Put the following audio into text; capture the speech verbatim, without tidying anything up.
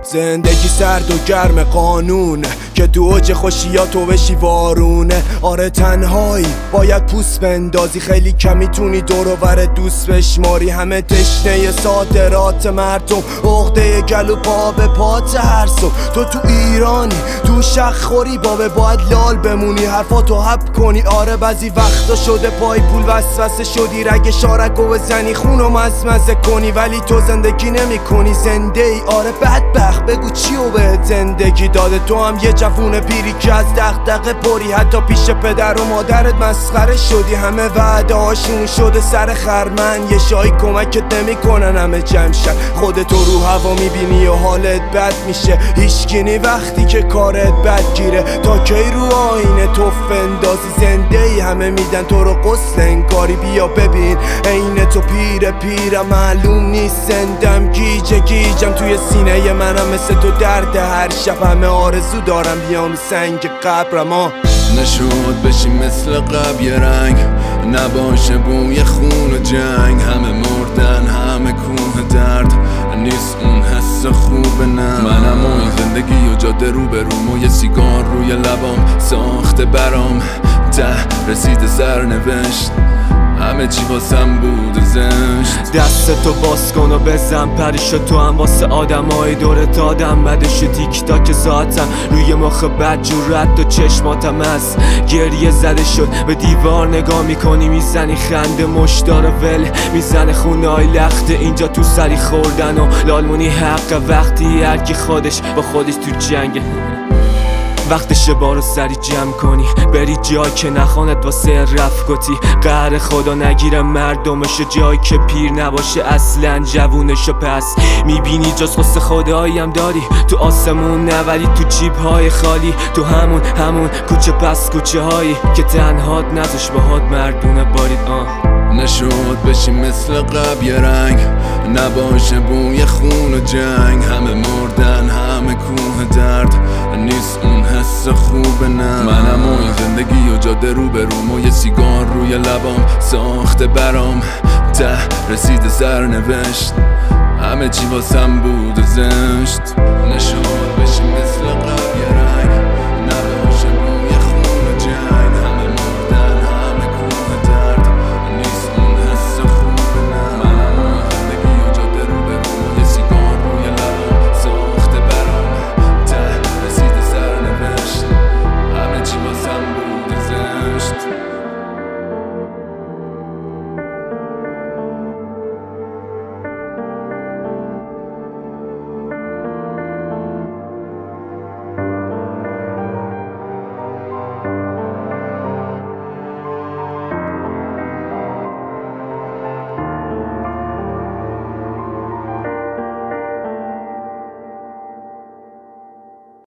زندگی سرد و گرم قانونه که تو اوج خوشی یا تو بشی وارونه. آره تنهایی باید پوست بندازی، خیلی کم میتونی دور و بر دوست بشماری. همه تشنه صادرات مردم، عقده گلو پا به پا ترسم. تو تو ایرانی تو شخوری بابه، باید لال بمونی حرفاتو حب کنی. آره بعضی وقتا شده پای پول وسوسه شدی، رگ شارکو بزنی خونو مزمزه کنی، ولی تو زندگی نمی کنی زنده ای. آره بدبخت بگو چیو بهت زندگی داده، تو هم یه جوون پیری که از دغدغه پری، حتی پیش پدر و مادرت مسخره شدی. همه وعده هاشون شده سر خرمن، یه شایی کمکت نمی کنن همه جمشن. خودتو رو هوا میبینی و حالت بد میشه، هیچگینی وقتی که کارت بد گیره. تا کی رو آینه توف اندازی زنده ای، همه میدن تو رو غسل انگاری. بیا ببین عین تو پیر پیرم معلوم نیست زندم، گیجه گیجم توی سینه منم مثل تو درد هر شب. همه آرزو دارم بیام سنگ قبرم. آه نشد بشی مثل قبل یه رنگ، نباشه بوی خون و جنگ. همه مردن همه کوه درد، نیست اون حس خوبه نه. منم و این زندگی و جاده رو به روم و یه سیگار روی لبام ساخته برام. ته رسید سرنوشت، همه چی واسم بود زشت. دستتو باز کن و بزن پریشو، تو هم واسه آدمای دورت آدم بدش. تیک تاک ذاتم روی مخ بد جورت و چشماتم از گریه زده شد. به دیوار نگاه میکنی میزنی خنده، مشدار ول میزنه خونای لخته. اینجا تو سری خوردن و لالمونی حق، وقتی هرکی خودش با خودش تو جنگه. وقتشه بارو سری جمع کنی، بری جایی که نخواند واسه رفت گتی. قهر خدا نگیره مردمشو، جایی که پیر نباشه اصلا جوونشو. پس میبینی جز قصه خدایی هم داری تو آسمون نه، ولی تو جیب های خالی. تو همون همون کوچه پس کوچه هایی که تنهات نذاش باهات مردونه بارید. آه نشد بشی مثل قبل یه رنگ، نباشه بوی خون و جنگ. همه مردن همه کوه درد، نیست اون حس خوبه نه. منم و این زندگی و جاده رو به روم و یه سیگار روی لبام ساخته برام. ته رسید سرنوشت، همه چی واسم بود زشت. نشد بشی مثل قبل